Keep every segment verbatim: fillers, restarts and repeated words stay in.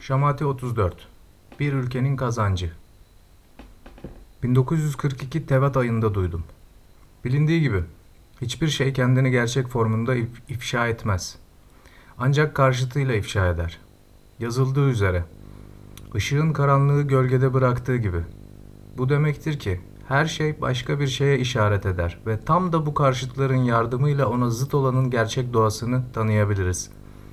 Şamati otuz dört. Bir ülkenin kazancı. bin dokuz yüz kırk iki Tevat ayında duydum. Bilindiği gibi hiçbir şey kendini gerçek formunda if- ifşa etmez. Ancak karşıtıyla ifşa eder. Yazıldığı üzere, ışığın karanlığı gölgede bıraktığı gibi. Bu demektir ki her şey başka bir şeye işaret eder ve tam da bu karşıtların yardımıyla ona zıt olanın gerçek doğasını tanıyabiliriz.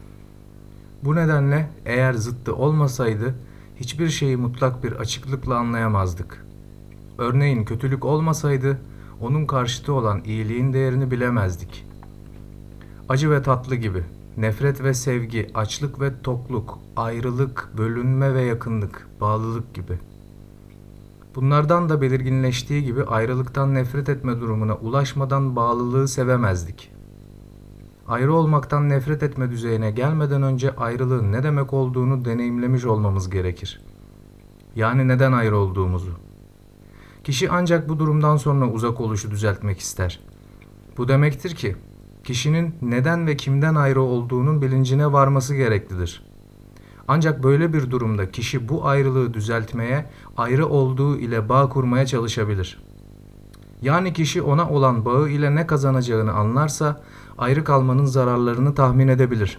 Bu nedenle eğer zıttı olmasaydı hiçbir şeyi mutlak bir açıklıkla anlayamazdık. Örneğin kötülük olmasaydı onun karşıtı olan iyiliğin değerini bilemezdik. Acı ve tatlı gibi, nefret ve sevgi, açlık ve tokluk, ayrılık, bölünme ve yakınlık, bağlılık gibi. Bunlardan da belirginleştiği gibi ayrılıktan nefret etme durumuna ulaşmadan bağlılığı sevemezdik. Ayrı olmaktan nefret etme düzeyine gelmeden önce ayrılığın ne demek olduğunu deneyimlemiş olmamız gerekir. Yani neden ayrı olduğumuzu. Kişi ancak bu durumdan sonra uzak oluşu düzeltmek ister. Bu demektir ki, kişinin neden ve kimden ayrı olduğunun bilincine varması gereklidir. Ancak böyle bir durumda kişi bu ayrılığı düzeltmeye, ayrı olduğu ile bağ kurmaya çalışabilir. Yani kişi ona olan bağı ile ne kazanacağını anlarsa, ayrı kalmanın zararlarını tahmin edebilir.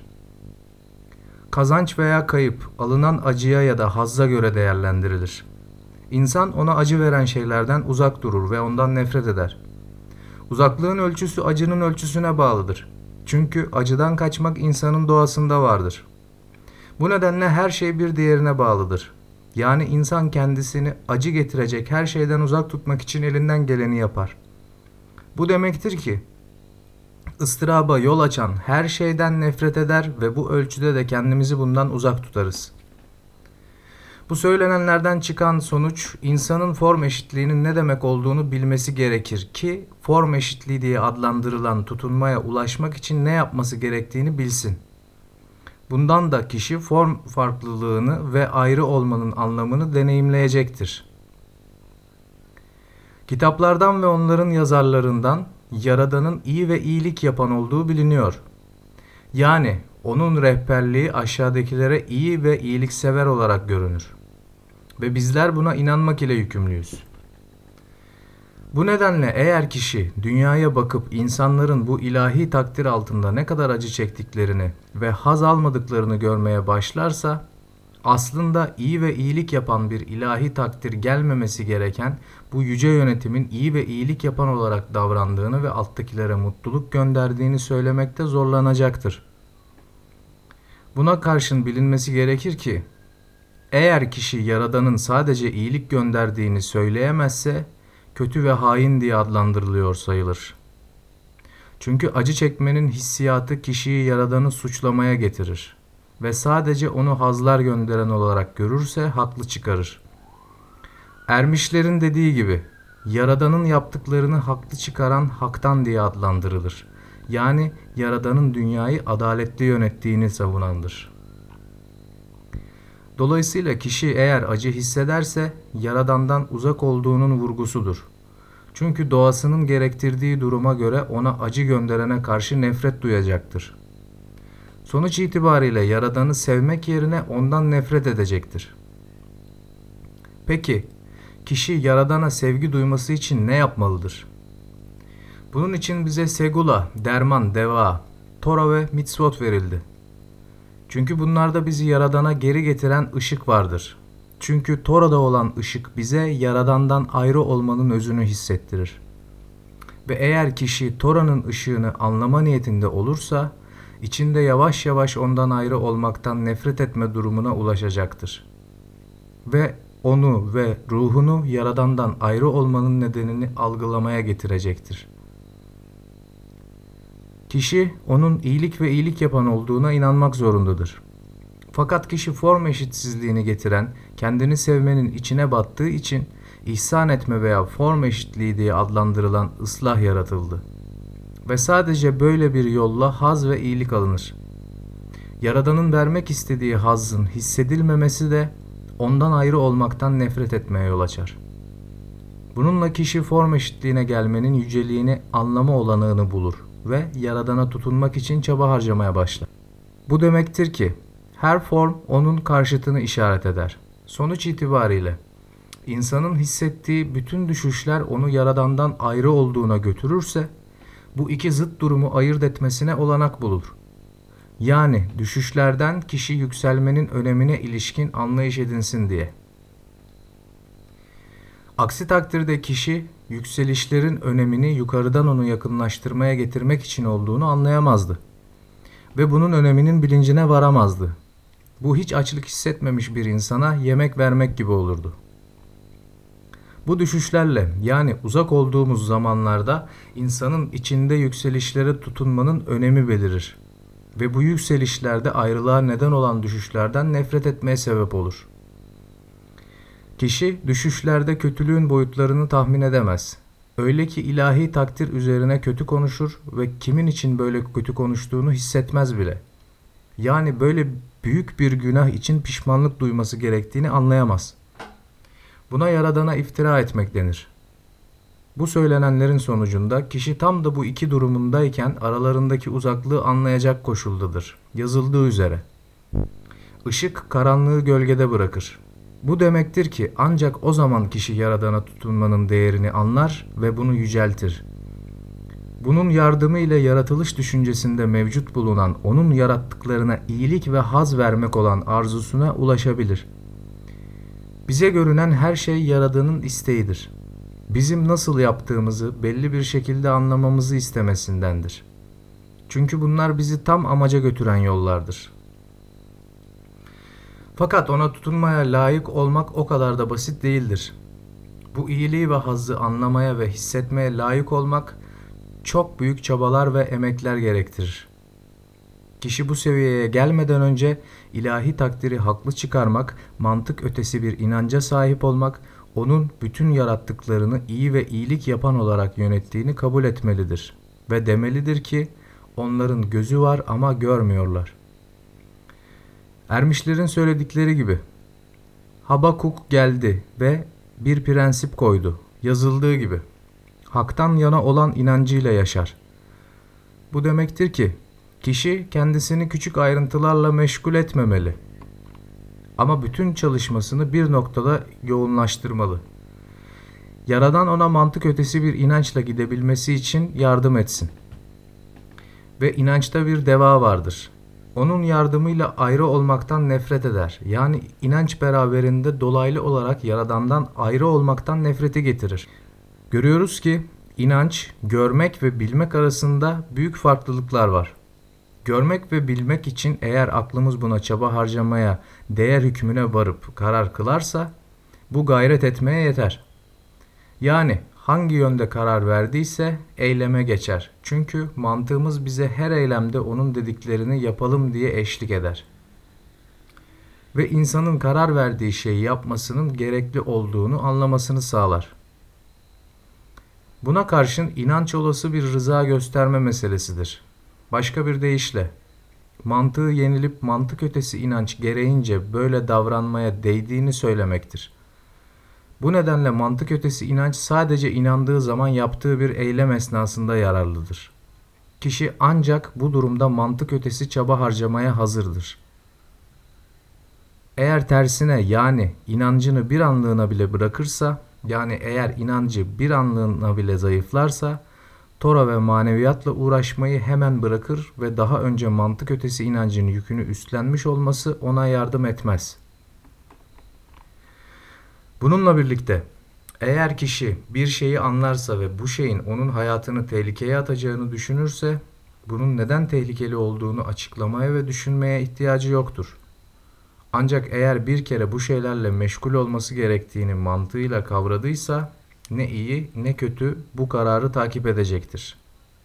Kazanç veya kayıp, alınan acıya ya da hazza göre değerlendirilir. İnsan ona acı veren şeylerden uzak durur ve ondan nefret eder. Uzaklığın ölçüsü acının ölçüsüne bağlıdır. Çünkü acıdan kaçmak insanın doğasında vardır. Bu nedenle her şey bir diğerine bağlıdır. Yani insan kendisini acı getirecek her şeyden uzak tutmak için elinden geleni yapar. Bu demektir ki, ıstıraba yol açan her şeyden nefret eder ve bu ölçüde de kendimizi bundan uzak tutarız. Bu söylenenlerden çıkan sonuç, insanın form eşitliğinin ne demek olduğunu bilmesi gerekir ki, form eşitliği diye adlandırılan tutunmaya ulaşmak için ne yapması gerektiğini bilsin. Bundan da kişi form farklılığını ve ayrı olmanın anlamını deneyimleyecektir. Kitaplardan ve onların yazarlarından Yaradan'ın iyi ve iyilik yapan olduğu biliniyor. Yani onun rehberliği aşağıdakilere iyi ve iyiliksever olarak görünür. Ve bizler buna inanmak ile yükümlüyüz. Bu nedenle eğer kişi dünyaya bakıp insanların bu ilahi takdir altında ne kadar acı çektiklerini ve haz almadıklarını görmeye başlarsa, aslında iyi ve iyilik yapan bir ilahi takdir gelmemesi gereken bu yüce yönetimin iyi ve iyilik yapan olarak davrandığını ve alttakilere mutluluk gönderdiğini söylemekte zorlanacaktır. Buna karşın bilinmesi gerekir ki, eğer kişi Yaradan'ın sadece iyilik gönderdiğini söyleyemezse, kötü ve hain diye adlandırılıyor sayılır. Çünkü acı çekmenin hissiyatı kişiyi Yaradan'ı suçlamaya getirir ve sadece onu hazlar gönderen olarak görürse haklı çıkarır. Ermişlerin dediği gibi, Yaradan'ın yaptıklarını haklı çıkaran haktan diye adlandırılır. Yani Yaradan'ın dünyayı adaletli yönettiğini savunandır. Dolayısıyla kişi eğer acı hissederse Yaradan'dan uzak olduğunun vurgusudur. Çünkü doğasının gerektirdiği duruma göre ona acı gönderene karşı nefret duyacaktır. Sonuç itibariyle Yaradan'ı sevmek yerine ondan nefret edecektir. Peki, kişi Yaradan'a sevgi duyması için ne yapmalıdır? Bunun için bize segula, derman, deva, Tora ve mitzvot verildi. Çünkü bunlarda bizi Yaradan'a geri getiren ışık vardır. Çünkü Tora'da olan ışık bize Yaradan'dan ayrı olmanın özünü hissettirir. Ve eğer kişi Tora'nın ışığını anlama niyetinde olursa, içinde yavaş yavaş ondan ayrı olmaktan nefret etme durumuna ulaşacaktır. Ve onu ve ruhunu Yaradan'dan ayrı olmanın nedenini algılamaya getirecektir. Kişi onun iyilik ve iyilik yapan olduğuna inanmak zorundadır. Fakat kişi form eşitsizliğini getiren, kendini sevmenin içine battığı için ihsan etme veya form eşitliği diye adlandırılan ıslah yaratıldı. Ve sadece böyle bir yolla haz ve iyilik alınır. Yaradan'ın vermek istediği hazzın hissedilmemesi de ondan ayrı olmaktan nefret etmeye yol açar. Bununla kişi form eşitliğine gelmenin yüceliğini anlama olanağını bulur ve Yaradan'a tutunmak için çaba harcamaya başlar. Bu demektir ki, Her form onun karşıtını işaret eder. Sonuç itibariyle insanın hissettiği bütün düşüşler onu Yaradan'dan ayrı olduğuna götürürse, bu iki zıt durumu ayırt etmesine olanak bulur. Yani düşüşlerden kişi yükselmenin önemine ilişkin anlayış edinsin diye. Aksi takdirde kişi yükselişlerin önemini yukarıdan onu yakınlaştırmaya getirmek için olduğunu anlayamazdı. Ve bunun öneminin bilincine varamazdı. Bu hiç açlık hissetmemiş bir insana yemek vermek gibi olurdu. Bu düşüşlerle, yani uzak olduğumuz zamanlarda insanın içinde yükselişlere tutunmanın önemi belirir. Ve bu yükselişlerde ayrılığa neden olan düşüşlerden nefret etmeye sebep olur. Kişi düşüşlerde kötülüğün boyutlarını tahmin edemez. Öyle ki ilahi takdir üzerine kötü konuşur ve kimin için böyle kötü konuştuğunu hissetmez bile. Yani böyle büyük bir günah için pişmanlık duyması gerektiğini anlayamaz. Buna Yaradan'a iftira etmek denir. Bu söylenenlerin sonucunda kişi tam da bu iki durumundayken aralarındaki uzaklığı anlayacak koşuldadır. Yazıldığı üzere. Işık karanlığı gölgede bırakır. Bu demektir ki ancak o zaman kişi Yaradan'a tutunmanın değerini anlar ve bunu yüceltir. Bunun yardımı ile yaratılış düşüncesinde mevcut bulunan onun yarattıklarına iyilik ve haz vermek olan arzusuna ulaşabilir. Bize görünen her şey Yaradan'ın isteğidir. Bizim nasıl yaptığımızı belli bir şekilde anlamamızı istemesindendir. Çünkü bunlar bizi tam amaca götüren yollardır. Fakat ona tutunmaya layık olmak o kadar da basit değildir. Bu iyiliği ve hazzı anlamaya ve hissetmeye layık olmak çok büyük çabalar ve emekler gerektirir. Kişi bu seviyeye gelmeden önce ilahi takdiri haklı çıkarmak, mantık ötesi bir inanca sahip olmak, onun bütün yarattıklarını iyi ve iyilik yapan olarak yönettiğini kabul etmelidir. Ve demelidir ki onların gözü var ama görmüyorlar. Ermişlerin söyledikleri gibi, Habakuk geldi ve bir prensip koydu, yazıldığı gibi. Hak'tan yana olan inancıyla yaşar. Bu demektir ki, kişi kendisini küçük ayrıntılarla meşgul etmemeli. Ama bütün çalışmasını bir noktada yoğunlaştırmalı. Yaradan ona mantık ötesi bir inançla gidebilmesi için yardım etsin. Ve inançta bir deva vardır. Onun yardımıyla ayrı olmaktan nefret eder. Yani inanç beraberinde dolaylı olarak Yaradan'dan ayrı olmaktan nefreti getirir. Görüyoruz ki inanç, görmek ve bilmek arasında büyük farklılıklar var. Görmek ve bilmek için eğer aklımız buna çaba harcamaya, değer hükmüne varıp karar kılarsa, bu gayret etmeye yeter. Yani hangi yönde karar verdiyse eyleme geçer. Çünkü mantığımız bize her eylemde onun dediklerini yapalım diye eşlik eder. Ve insanın karar verdiği şeyi yapmasının gerekli olduğunu anlamasını sağlar. Buna karşın inanç olası bir rıza gösterme meselesidir. Başka bir deyişle, mantığı yenilip mantık ötesi inanç gereğince böyle davranmaya değdiğini söylemektir. Bu nedenle mantık ötesi inanç sadece inandığı zaman yaptığı bir eylem esnasında yararlıdır. Kişi ancak bu durumda mantık ötesi çaba harcamaya hazırdır. Eğer tersine yani inancını bir anlığına bile bırakırsa, yani eğer inancı bir anlığına bile zayıflarsa, Tora ve maneviyatla uğraşmayı hemen bırakır ve daha önce mantık ötesi inancın yükünü üstlenmiş olması ona yardım etmez. Bununla birlikte eğer kişi bir şeyi anlarsa ve bu şeyin onun hayatını tehlikeye atacağını düşünürse, bunun neden tehlikeli olduğunu açıklamaya ve düşünmeye ihtiyacı yoktur. Ancak eğer bir kere bu şeylerle meşgul olması gerektiğini mantığıyla kavradıysa, ne iyi ne kötü bu kararı takip edecektir.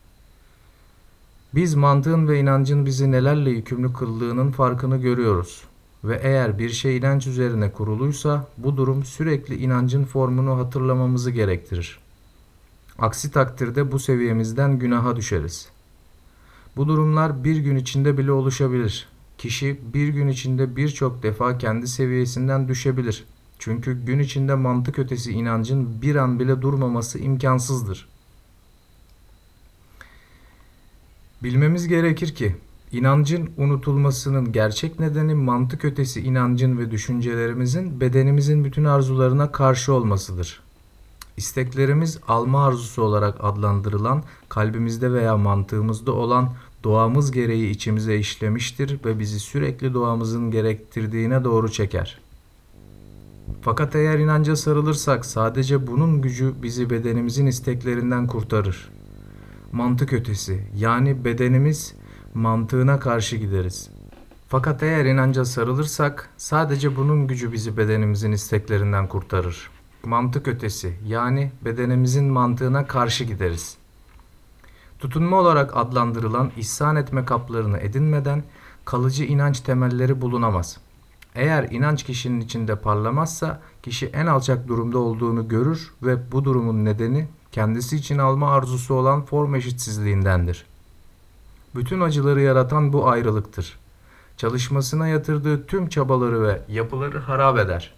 Biz mantığın ve inancın bizi nelerle yükümlü kıldığının farkını görüyoruz. Ve eğer bir şey inanç üzerine kuruluysa bu durum sürekli inancın formunu hatırlamamızı gerektirir. Aksi takdirde bu seviyemizden günaha düşeriz. Bu durumlar bir gün içinde bile oluşabilir. Kişi bir gün içinde birçok defa kendi seviyesinden düşebilir. Çünkü gün içinde mantık ötesi inancın bir an bile durmaması imkansızdır. Bilmemiz gerekir ki İnancın unutulmasının gerçek nedeni mantık ötesi inancın ve düşüncelerimizin bedenimizin bütün arzularına karşı olmasıdır. İsteklerimiz alma arzusu olarak adlandırılan kalbimizde veya mantığımızda olan doğamız gereği içimize işlemiştir ve bizi sürekli doğamızın gerektirdiğine doğru çeker. Fakat eğer inanca sarılırsak sadece bunun gücü bizi bedenimizin isteklerinden kurtarır. Mantık ötesi, yani bedenimiz mantığına karşı gideriz. Fakat eğer inanca sarılırsak sadece bunun gücü bizi bedenimizin isteklerinden kurtarır. Mantık ötesi, yani bedenimizin mantığına karşı gideriz. Tutunma olarak adlandırılan ihsan etme kaplarını edinmeden kalıcı inanç temelleri bulunamaz. Eğer inanç kişinin içinde parlamazsa kişi en alçak durumda olduğunu görür ve bu durumun nedeni kendisi için alma arzusu olan form eşitsizliğindendir. Bütün acıları yaratan bu ayrılıktır. Çalışmasına yatırdığı tüm çabaları ve yapıları harap eder.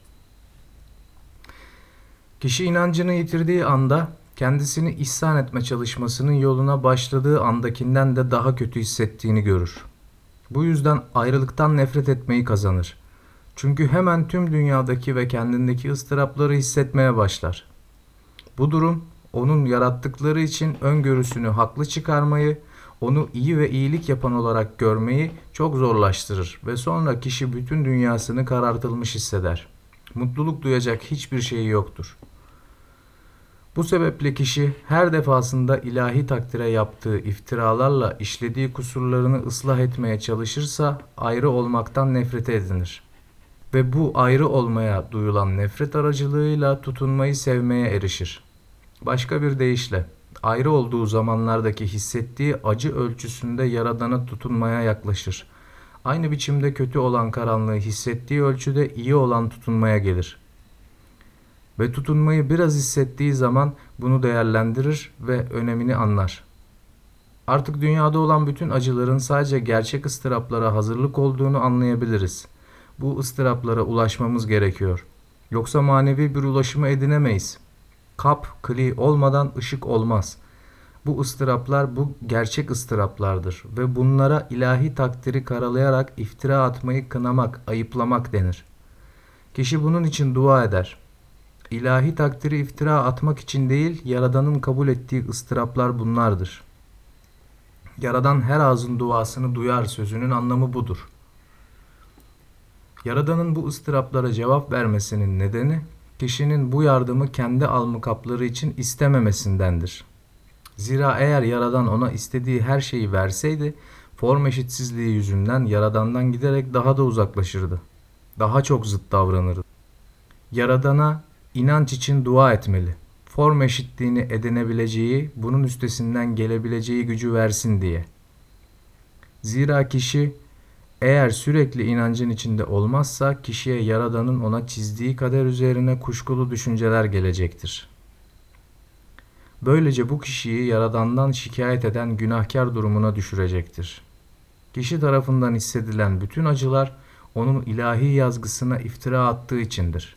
Kişi inancını yitirdiği anda kendisini ihsan etme çalışmasının yoluna başladığı andakinden de daha kötü hissettiğini görür. Bu yüzden ayrılıktan nefret etmeyi kazanır. Çünkü hemen tüm dünyadaki ve kendindeki ıstırapları hissetmeye başlar. Bu durum onun yarattıkları için öngörüsünü haklı çıkarmayı, onu iyi ve iyilik yapan olarak görmeyi çok zorlaştırır ve sonra kişi bütün dünyasını karartılmış hisseder. Mutluluk duyacak hiçbir şeyi yoktur. Bu sebeple kişi her defasında ilahi takdire yaptığı iftiralarla işlediği kusurlarını ıslah etmeye çalışırsa ayrı olmaktan nefret edinir. Ve bu ayrı olmaya duyulan nefret aracılığıyla tutunmayı sevmeye erişir. Başka bir deyişle, ayrı olduğu zamanlardaki hissettiği acı ölçüsünde Yaradan'a tutunmaya yaklaşır. Aynı biçimde kötü olan karanlığı hissettiği ölçüde iyi olan tutunmaya gelir. Ve tutunmayı biraz hissettiği zaman bunu değerlendirir ve önemini anlar. Artık dünyada olan bütün acıların sadece gerçek ıstıraplara hazırlık olduğunu anlayabiliriz. Bu ıstıraplara ulaşmamız gerekiyor. Yoksa manevi bir ulaşımı edinemeyiz. Kap, kli olmadan ışık olmaz. Bu ıstıraplar bu gerçek ıstıraplardır ve bunlara ilahi takdiri karalayarak iftira atmayı kınamak, ayıplamak denir. Kişi bunun için dua eder. İlahi takdiri iftira atmak için değil, Yaradan'ın kabul ettiği ıstıraplar bunlardır. Yaradan her ağzın duasını duyar sözünün anlamı budur. Yaradan'ın bu ıstıraplara cevap vermesinin nedeni, kişinin bu yardımı kendi almı kapları için istememesindendir. Zira eğer Yaradan ona istediği her şeyi verseydi, form eşitsizliği yüzünden Yaradan'dan giderek daha da uzaklaşırdı. Daha çok zıt davranırdı. Yaradan'a inanç için dua etmeli. Form eşitliğini edinebileceği, bunun üstesinden gelebileceği gücü versin diye. Zira kişi eğer sürekli inancın içinde olmazsa kişiye Yaradan'ın ona çizdiği kader üzerine kuşkulu düşünceler gelecektir. Böylece bu kişiyi Yaradan'dan şikayet eden günahkar durumuna düşürecektir. Kişi tarafından hissedilen bütün acılar onun ilahi yazgısına iftira attığı içindir.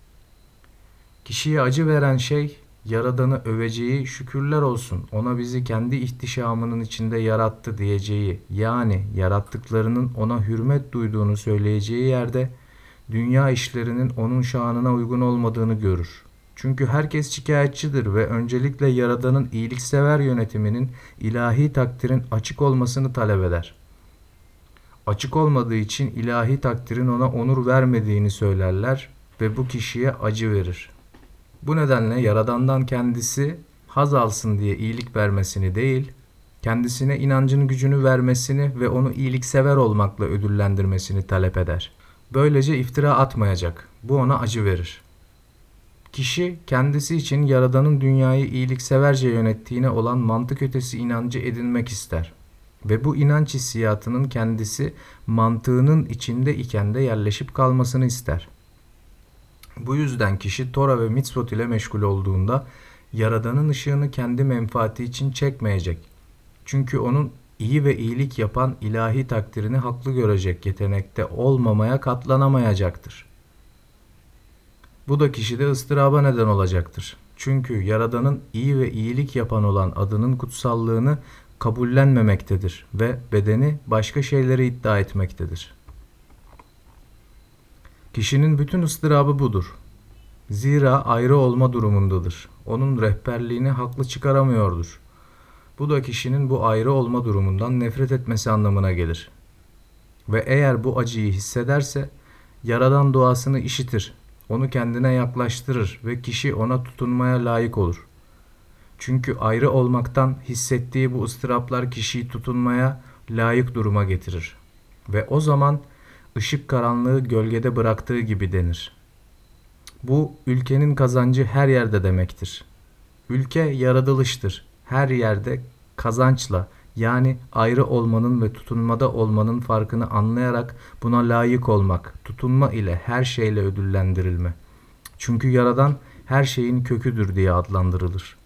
Kişiye acı veren şey, Yaradan'ı öveceği, şükürler olsun ona bizi kendi ihtişamının içinde yarattı diyeceği, yani yarattıklarının ona hürmet duyduğunu söyleyeceği yerde, dünya işlerinin onun şanına uygun olmadığını görür. Çünkü herkes şikayetçidir ve öncelikle Yaradan'ın iyiliksever yönetiminin ilahi takdirin açık olmasını talep eder. Açık olmadığı için ilahi takdirin ona onur vermediğini söylerler ve bu kişiye acı verir. Bu nedenle Yaradan'dan kendisi haz alsın diye iyilik vermesini değil, kendisine inancın gücünü vermesini ve onu iyiliksever olmakla ödüllendirmesini talep eder. Böylece iftira atmayacak. Bu ona acı verir. Kişi kendisi için Yaradan'ın dünyayı iyilikseverce yönettiğine olan mantık ötesi inancı edinmek ister. Ve bu inanç hissiyatının kendisi mantığının içinde iken de yerleşip kalmasını ister. Bu yüzden kişi Tora ve Mitzvot ile meşgul olduğunda Yaradan'ın ışığını kendi menfaati için çekmeyecek. Çünkü onun iyi ve iyilik yapan ilahi takdirini haklı görecek yetenekte olmamaya katlanamayacaktır. Bu da kişide ıstıraba neden olacaktır. Çünkü Yaradan'ın iyi ve iyilik yapan olan adının kutsallığını kabullenmemektedir ve bedeni başka şeyleri iddia etmektedir. Kişinin bütün ıstırabı budur. Zira ayrı olma durumundadır. Onun rehberliğini haklı çıkaramıyordur. Bu da kişinin bu ayrı olma durumundan nefret etmesi anlamına gelir. Ve eğer bu acıyı hissederse, Yaradan duasını işitir, onu kendine yaklaştırır ve kişi ona tutunmaya layık olur. Çünkü ayrı olmaktan hissettiği bu ıstıraplar kişiyi tutunmaya layık duruma getirir. Ve o zaman ışık karanlığı gölgede bıraktığı gibi denir. Bu ülkenin kazancı her yerde demektir. Ülke yaratılıştır. Her yerde kazançla, yani ayrı olmanın ve tutunmada olmanın farkını anlayarak buna layık olmak, tutunma ile her şeyle ödüllendirilme. Çünkü Yaradan her şeyin köküdür diye adlandırılır.